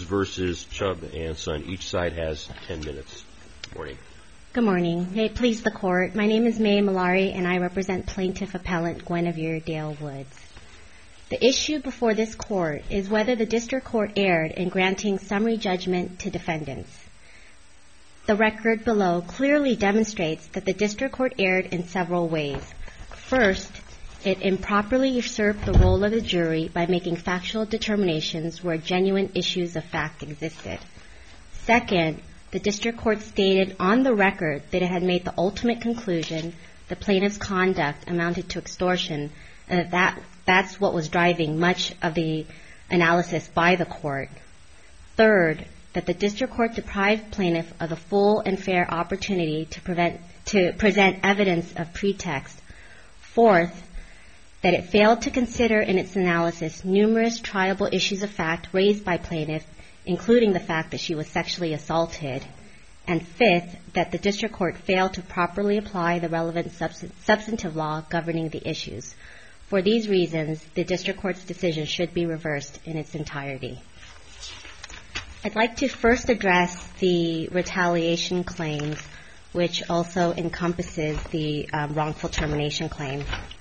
versus Chubb and Son. Each side has 10 minutes. Good morning. Good morning. May it please the Court. My name is May Malari, and I represent Plaintiff Appellant Guinevere Dale Woods. The issue before this Court is whether the District Court erred in granting summary judgment to defendants. The record below clearly demonstrates that the District Court erred in several ways. First, it improperly usurped the role of the jury by making factual determinations where genuine issues of fact existed. Second, the District Court stated on the record that it had made the ultimate conclusion the plaintiff's conduct amounted to extortion, and that's what was driving much of the analysis by the Court. Third, that the District Court deprived plaintiff of the full and fair opportunity to present evidence of pretext. Fourth, that it failed to consider in its analysis numerous triable issues of fact raised by plaintiff, including the fact that she was sexually assaulted. And fifth, that the District Court failed to properly apply the relevant substantive law governing the issues. For these reasons, the District Court's decision should be reversed in its entirety. I'd like to first address the retaliation claims, which also encompasses the wrongful termination claim.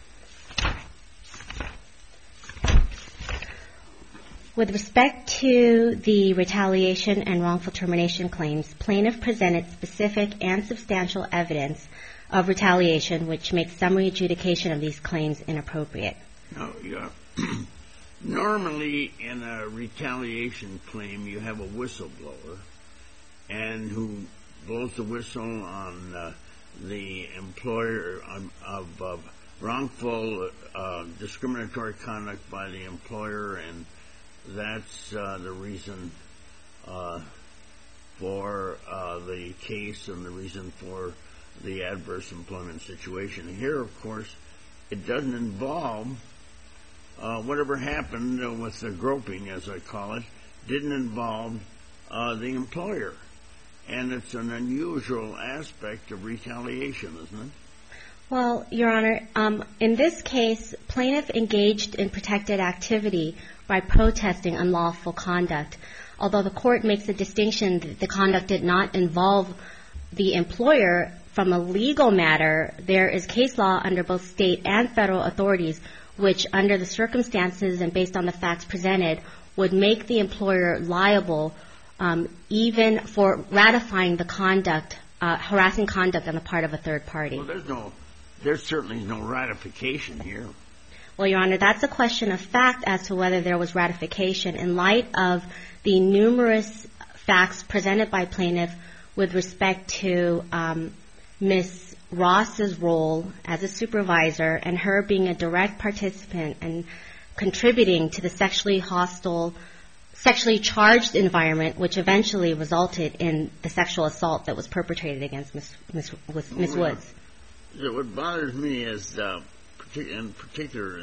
With respect to the retaliation and wrongful termination claims, plaintiff presented specific and substantial evidence of retaliation, which makes summary adjudication of these claims inappropriate. Normally, in a retaliation claim, you have a whistleblower, and who blows the whistle on the employer of wrongful discriminatory conduct by the employer, and that's the reason for the case and the reason for the adverse employment situation. Here, of course, it doesn't involve whatever happened with the groping, as I call it, didn't involve the employer. And it's an unusual aspect of retaliation, isn't it? Well, Your Honor, in this case, plaintiff engaged in protected activity by protesting unlawful conduct. Although the Court makes a distinction that the conduct did not involve the employer, from a legal matter, there is case law under both state and federal authorities which, under the circumstances and based on the facts presented, would make the employer liable even for ratifying the conduct, harassing conduct on the part of a third party. Well, there's certainly no ratification here. Well, Your Honor, that's a question of fact as to whether there was ratification in light of the numerous facts presented by plaintiff with respect to Ms. Ross's role as a supervisor and her being a direct participant and contributing to the sexually hostile, sexually charged environment, which eventually resulted in the sexual assault that was perpetrated against Ms. Woods. What bothers me is, in particular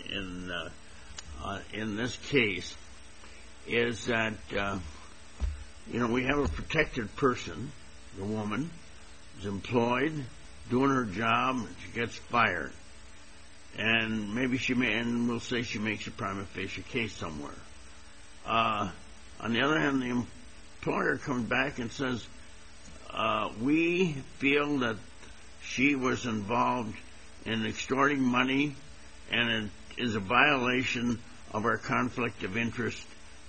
in this case, is that we have a protected person, the woman, is employed, doing her job, and she gets fired. And maybe we'll say she makes a prima facie case somewhere. On the other hand, the employer comes back and says, we feel that she was involved in extorting money and it is a violation of our conflict of interest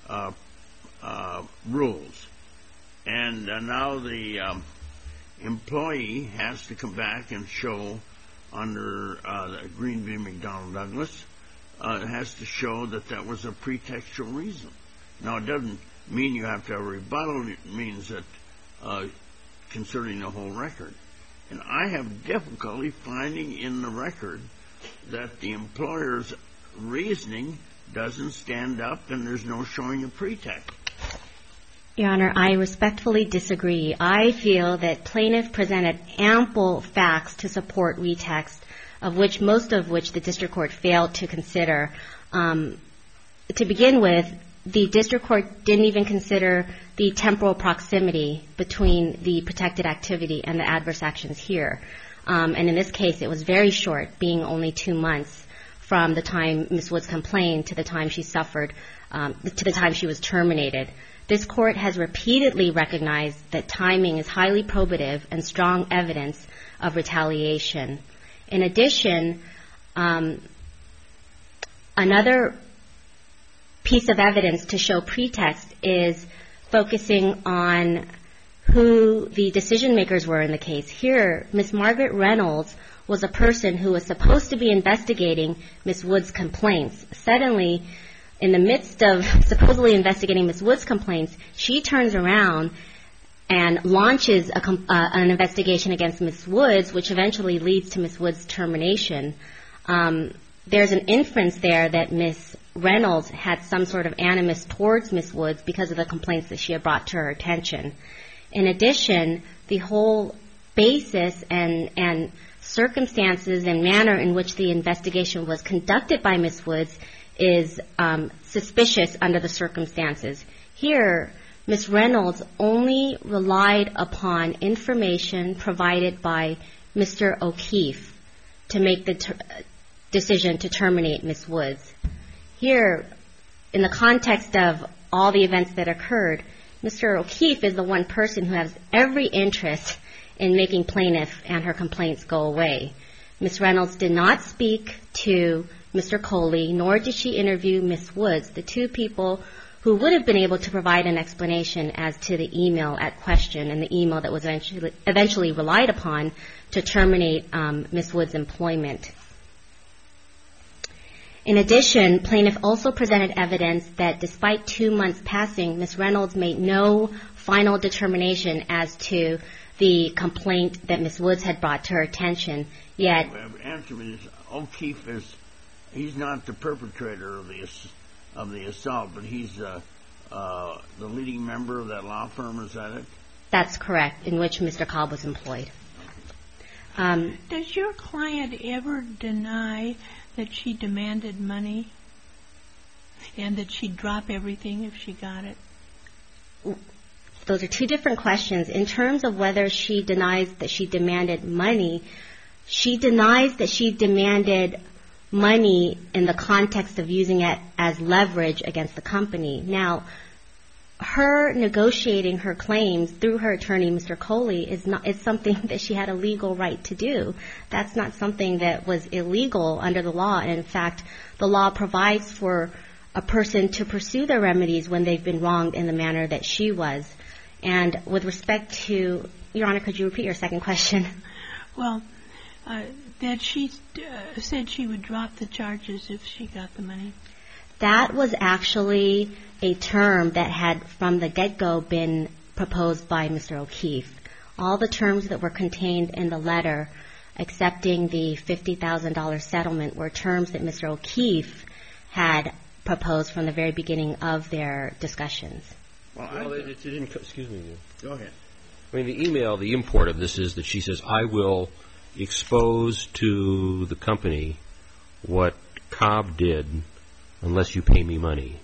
rules. And now the employee has to come back and show under Green v. McDonnell Douglas, has to show that that was a pretextual reason. Now, it doesn't mean you have to have a rebuttal. It means that concerning the whole record. And I have difficulty finding in the record that the employer's reasoning doesn't stand up and there's no showing of pretext. Your Honor, I respectfully disagree. I feel that plaintiff presented ample facts to support retext, most of which the district court failed to consider. To begin with, the district court didn't even consider the temporal proximity between the protected activity and the adverse actions here. And in this case, it was very short, being only 2 months from the time Ms. Woods complained to the time she suffered, to the time she was terminated. This court has repeatedly recognized that timing is highly probative and strong evidence of retaliation. In addition, another piece of evidence to show pretext is focusing on who the decision makers were in the case. Here, Ms. Margaret Reynolds was a person who was supposed to be investigating Ms. Wood's complaints. Suddenly, in the midst of supposedly investigating Ms. Wood's complaints, she turns around and launches an investigation against Ms. Woods, which eventually leads to Ms. Wood's termination. There's an inference there that Ms. Reynolds had some sort of animus towards Ms. Woods because of the complaints that she had brought to her attention. In addition, the whole basis and circumstances and manner in which the investigation was conducted by Ms. Woods is suspicious under the circumstances. Here, Ms. Reynolds only relied upon information provided by Mr. O'Keefe to make the decision to terminate Ms. Woods. Here, in the context of all the events that occurred, Mr. O'Keefe is the one person who has every interest in making plaintiff and her complaints go away. Ms. Reynolds did not speak to Mr. Coley, nor did she interview Ms. Woods, the two people who would have been able to provide an explanation as to the email at question and the email that was eventually relied upon to terminate Ms. Woods' employment. In addition, plaintiff also presented evidence that despite 2 months passing, Ms. Reynolds made no final determination as to the complaint that Ms. Woods had brought to her attention. Yet, answer me this: O'Keefe he's not the perpetrator of the assault, but he's the leading member of that law firm. Is that it? That's correct, in which Mr. Cobb was employed. Does your client ever deny that she demanded money and that she'd drop everything if she got it? Those are two different questions. In terms of whether she denies that she demanded money, she denies that she demanded money in the context of using it as leverage against the company. Now, her negotiating her claims through her attorney, Mr. Coley, is something that she had a legal right to do. That's not something that was illegal under the law. And in fact, the law provides for a person to pursue their remedies when they've been wronged in the manner that she was. And with respect to, Your Honor, could you repeat your second question? Well, that she said she would drop the charges if she got the money. That was actually a term that had from the get-go been proposed by Mr. O'Keefe. All the terms that were contained in the letter accepting the $50,000 settlement were terms that Mr. O'Keefe had proposed from the very beginning of their discussions. Well, it didn't. Excuse me. Go ahead. I mean, the email, the import of this is that she says, I will expose to the company what Cobb did unless you pay me money.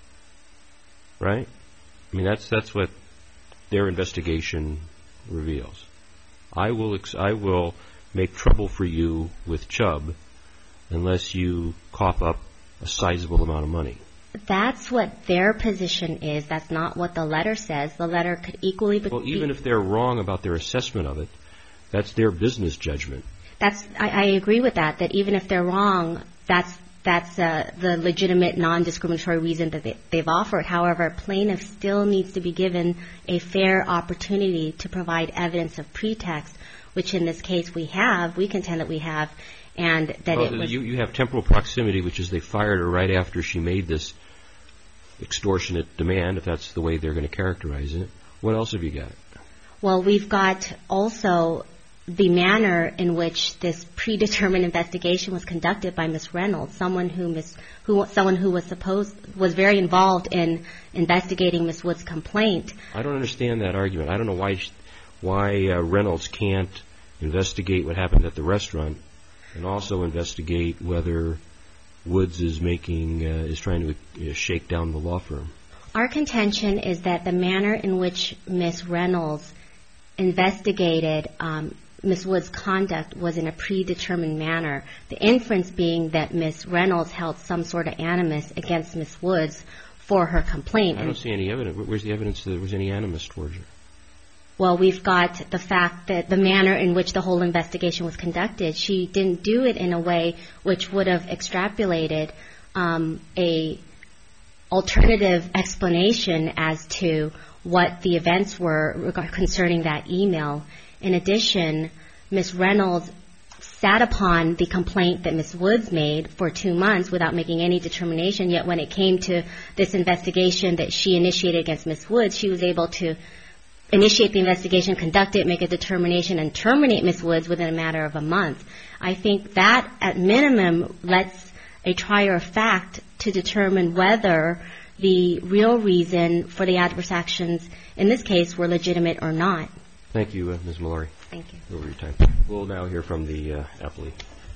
Right? I mean, that's what their investigation reveals. I will make trouble for you with Chubb unless you cough up a sizable amount of money. That's what their position is. That's not what the letter says. The letter could equally be... Well, even if they're wrong about their assessment of it, that's their business judgment. I agree with that even if they're wrong, that's the legitimate non-discriminatory reason that they've offered. However, plaintiff still needs to be given a fair opportunity to provide evidence of pretext, which in this case we contend that we have, and that it was... You have temporal proximity, which is they fired her right after she made this extortionate demand, if that's the way they're going to characterize it. What else have you got? Well, we've got also the manner in which this predetermined investigation was conducted by Ms. Reynolds, someone who was very involved in investigating Ms. Wood's complaint. I don't understand that argument. I don't know why Reynolds can't investigate what happened at the restaurant and also investigate whether Woods is trying to shake down the law firm. Our contention is that the manner in which Ms. Reynolds investigated Ms. Wood's conduct was in a predetermined manner. The inference being that Ms. Reynolds held some sort of animus against Ms. Woods for her complaint. I don't see any evidence. Where's the evidence that there was any animus towards her? Well, we've got the fact that the manner in which the whole investigation was conducted, she didn't do it in a way which would have extrapolated a alternative explanation as to what the events were concerning that email. In addition, Ms. Reynolds sat upon the complaint that Ms. Woods made for 2 months without making any determination, yet when it came to this investigation that she initiated against Ms. Woods, she was able to initiate the investigation, conduct it, make a determination, and terminate Ms. Woods within a matter of a month. I think that, at minimum, lets a trier of fact to determine whether the real reason for the adverse actions in this case were legitimate or not. Thank you, Ms. Mallory. Thank you. Over your time. We'll now hear from the appellee.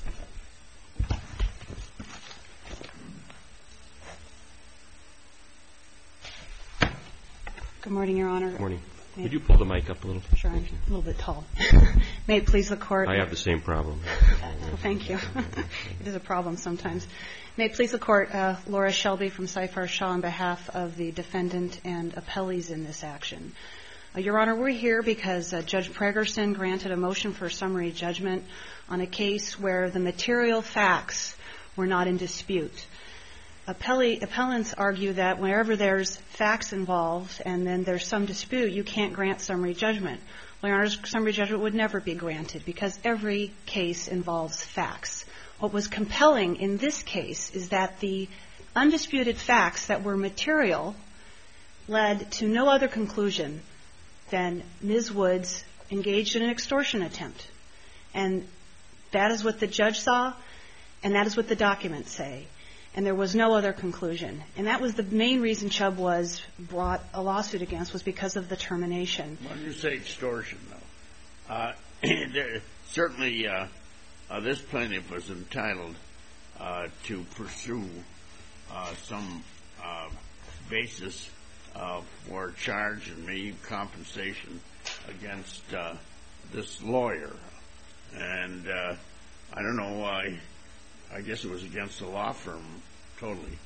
Good morning, Your Honor. Good morning. Could you pull the mic up a little? Sure, I'm a little bit tall. May it please the Court. I have the same problem. Thank you. It is a problem sometimes. May it please the Court, Laura Shelby from Cypher Shaw on behalf of the defendant and appellees in this action. Your Honor, we're here because Judge Pregerson granted a motion for summary judgment on a case where the material facts were not in dispute. Appellants argue that wherever there's facts involved and then there's some dispute, you can't grant summary judgment. Well, Your Honor, summary judgment would never be granted because every case involves facts. What was compelling in this case is that the undisputed facts that were material led to no other conclusion than Ms. Woods engaged in an extortion attempt. And that is what the judge saw, and that is what the documents say. And there was no other conclusion. And that was the main reason Chubb was brought a lawsuit against, was because of the termination. When you say extortion, though, certainly this plaintiff was entitled to pursue some basis for charge and maybe compensation against this lawyer. And I don't know why. I guess it was against the law firm, totally.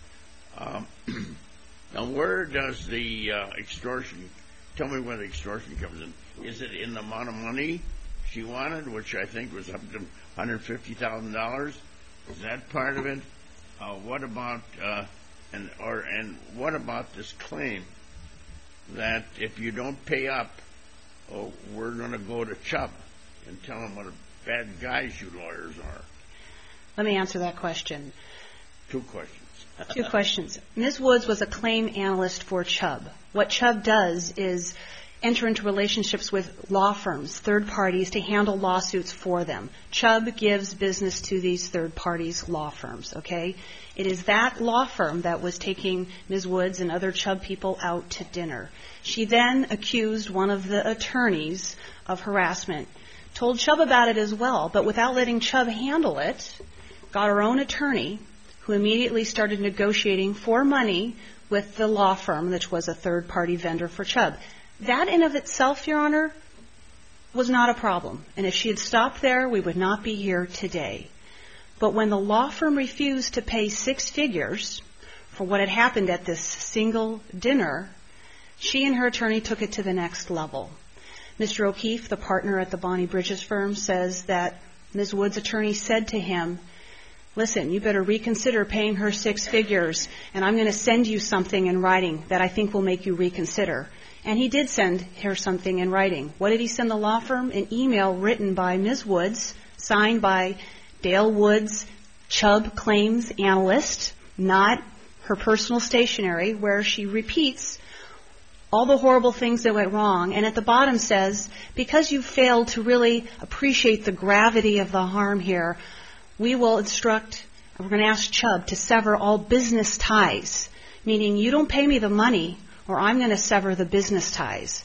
Now, where does the extortion, tell me where the extortion comes in. Is it in the amount of money she wanted, which I think was up to $150,000? Is that part of it? What about, and what about this claim that if you don't pay up, we're going to go to Chubb and tell them what bad guys you lawyers are? Let me answer that question. Two questions. Two questions. Ms. Woods was a claim analyst for Chubb. What Chubb does is enter into relationships with law firms, third parties, to handle lawsuits for them. Chubb gives business to these third parties, law firms, okay? It is that law firm that was taking Ms. Woods and other Chubb people out to dinner. She then accused one of the attorneys of harassment, told Chubb about it as well, but without letting Chubb handle it, got her own attorney, who immediately started negotiating for money with the law firm, which was a third-party vendor for Chubb. That in of itself, Your Honor, was not a problem. And if she had stopped there, we would not be here today. But when the law firm refused to pay 6 figures for what had happened at this single dinner, she and her attorney took it to the next level. Mr. O'Keefe, the partner at the Bonnie Bridges firm, says that Ms. Woods' attorney said to him, listen, you better reconsider paying her 6 figures, and I'm going to send you something in writing that I think will make you reconsider. And he did send her something in writing. What did he send the law firm? An email written by Ms. Woods, signed by Dale Woods, Chubb claims analyst, not her personal stationery, where she repeats all the horrible things that went wrong. And at the bottom says, because you failed to really appreciate the gravity of the harm here, we will instruct, we're going to ask Chubb to sever all business ties, meaning you don't pay me the money or I'm going to sever the business ties.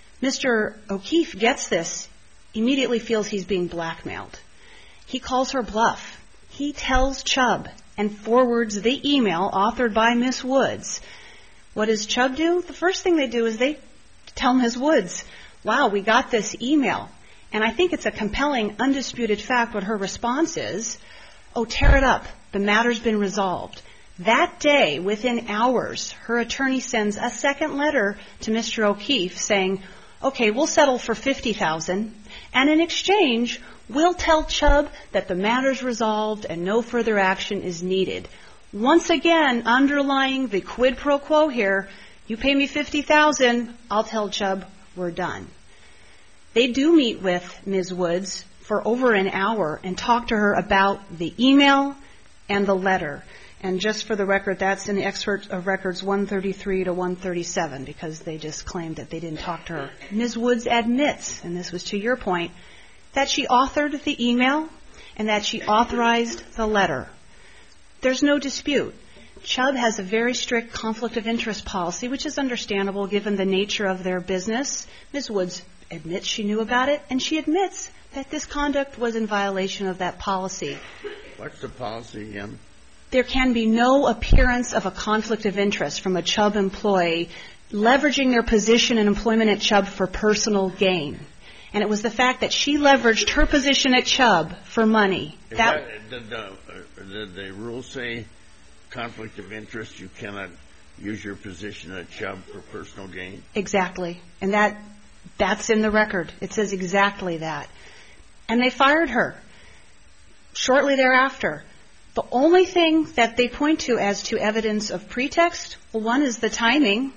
Mr. O'Keefe gets this, immediately feels he's being blackmailed. He calls her bluff. He tells Chubb and forwards the email authored by Ms. Woods. What does Chubb do? The first thing they do is they tell Ms. Woods, wow, we got this email. And I think it's a compelling, undisputed fact what her response is, oh, tear it up. The matter's been resolved. That day, within hours, her attorney sends a second letter to Mr. O'Keefe saying, okay, we'll settle for $50,000, and in exchange, we'll tell Chubb that the matter's resolved and no further action is needed. Once again, underlying the quid pro quo here, you pay me $50,000, I'll tell Chubb we're done. They do meet with Ms. Woods for over an hour and talk to her about the email and the letter. And just for the record, that's in the excerpt of records 133 to 137, because they just claimed that they didn't talk to her. Ms. Woods admits, and this was to your point, that she authored the email and that she authorized the letter. There's no dispute. Chubb has a very strict conflict of interest policy, which is understandable given the nature of their business. Ms. Woods admits she knew about it, and she admits that this conduct was in violation of that policy. What's the policy again? There can be no appearance of a conflict of interest from a Chubb employee leveraging their position and employment at Chubb for personal gain. And it was the fact that she leveraged her position at Chubb for money. Did the rule say conflict of interest? You cannot use your position at Chubb for personal gain? Exactly. And that's in the record. It says exactly that. And they fired her shortly thereafter. The only thing that they point to as to evidence of pretext, well, one is the timing.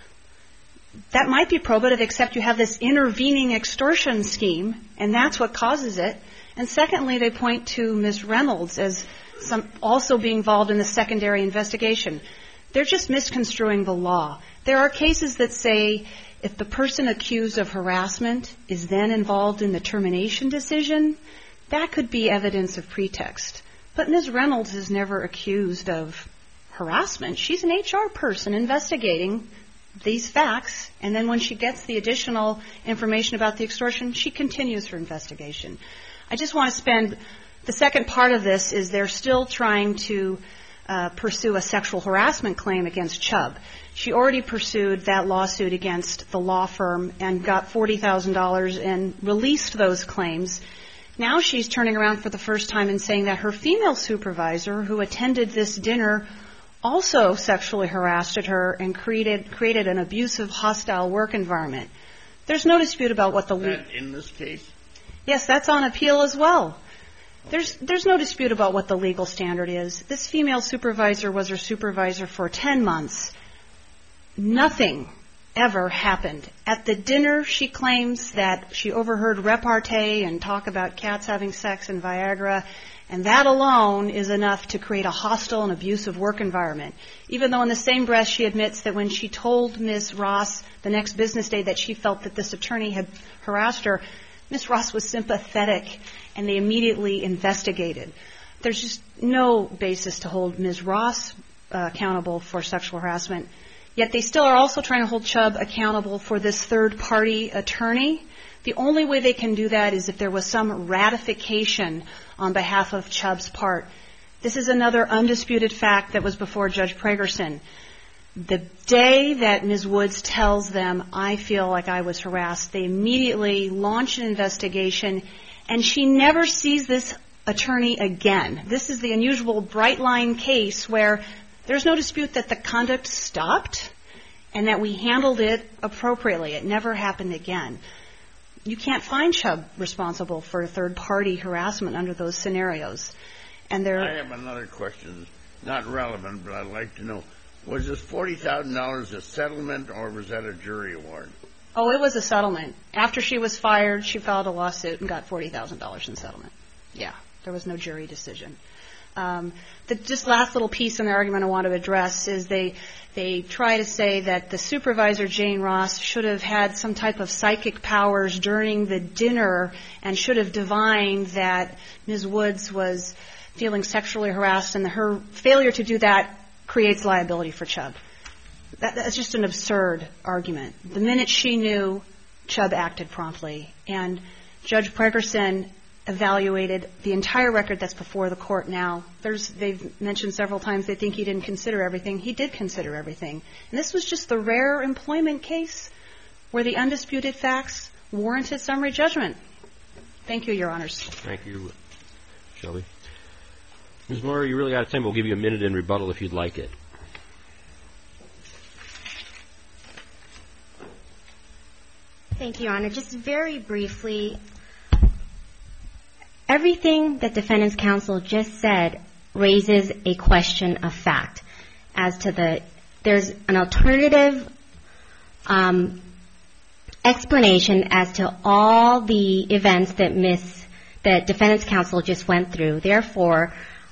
That might be probative, except you have this intervening extortion scheme, and that's what causes it. And secondly, they point to Ms. Reynolds as also being involved in the secondary investigation. They're just misconstruing the law. There are cases that say if the person accused of harassment is then involved in the termination decision, that could be evidence of pretext. But Ms. Reynolds is never accused of harassment. She's an HR person investigating these facts, and then when she gets the additional information about the extortion, she continues her investigation. I just want to spend the second part of this is they're still trying to pursue a sexual harassment claim against Chubb. She already pursued that lawsuit against the law firm and got $40,000 and released those claims. Now she's turning around for the first time and saying that her female supervisor who attended this dinner also sexually harassed her and created an abusive, hostile work environment. There's no dispute about what the legal... Is that in this case? Yes, that's on appeal as well. There's no dispute about what the legal standard is. This female supervisor was her supervisor for 10 months. Nothing ever happened. At the dinner, she claims that she overheard repartee and talk about cats having sex and Viagra, and that alone is enough to create a hostile and abusive work environment. Even though in the same breath she admits that when she told Ms. Ross the next business day that she felt that this attorney had harassed her, Ms. Ross was sympathetic and they immediately investigated. There's just no basis to hold Ms. Ross accountable for sexual harassment. Yet they still are also trying to hold Chubb accountable for this third-party attorney. The only way they can do that is if there was some ratification on behalf of Chubb's part. This is another undisputed fact that was before Judge Pragerson. The day that Ms. Woods tells them, I feel like I was harassed, they immediately launch an investigation, and she never sees this attorney again. This is the unusual bright-line case where there's no dispute that the conduct stopped and that we handled it appropriately. It never happened again. You can't find Chubb responsible for third-party harassment under those scenarios. And I have another question, not relevant, but I'd like to know. Was this $40,000 a settlement or was that a jury award? Oh, it was a settlement. After she was fired, she filed a lawsuit and got $40,000 in settlement. Yeah, there was no jury decision. The just last little piece in the argument I want to address is they try to say that the supervisor, Jane Ross, should have had some type of psychic powers during the dinner and should have divined that Ms. Woods was feeling sexually harassed, and her failure to do that creates liability for Chubb. That's just an absurd argument. The minute she knew, Chubb acted promptly. And Judge Pragerson evaluated the entire record that's before the court now. They've mentioned several times they think he didn't consider everything. He did consider everything. And this was just the rare employment case where the undisputed facts warranted summary judgment. Thank you, Your Honors. Thank you, Shelby. Ms. Moore, you're really out of time. We'll give you a minute in rebuttal if you'd like it. Thank you, Your Honor. Just very briefly, everything that Defendant's Counsel just said raises a question of fact as to there's an alternative explanation as to all the events that Defendant's Counsel just went through. Therefore,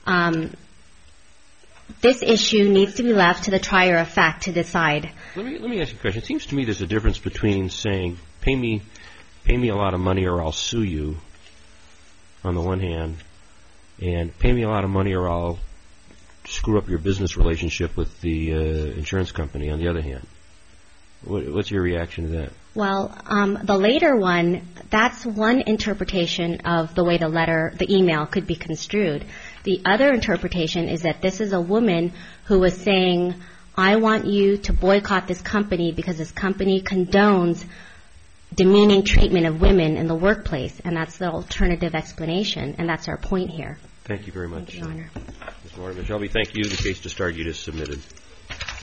this issue needs to be left to the trier of fact to decide. Let me ask you a question. It seems to me there's a difference between saying, pay me a lot of money or I'll sue you, on the one hand, and pay me a lot of money or I'll screw up your business relationship with the insurance company, on the other hand. What's your reaction to that? Well, the later one, that's one interpretation of the way the email could be construed. The other interpretation is that this is a woman who was saying, I want you to boycott this company because this company condones demeaning treatment of women in the workplace, and that's the alternative explanation, and that's our point here. Thank you very much. Thank you, Your Honor. Ms. Moore, Ms. Shelby, thank you. The case to start, you just submitted.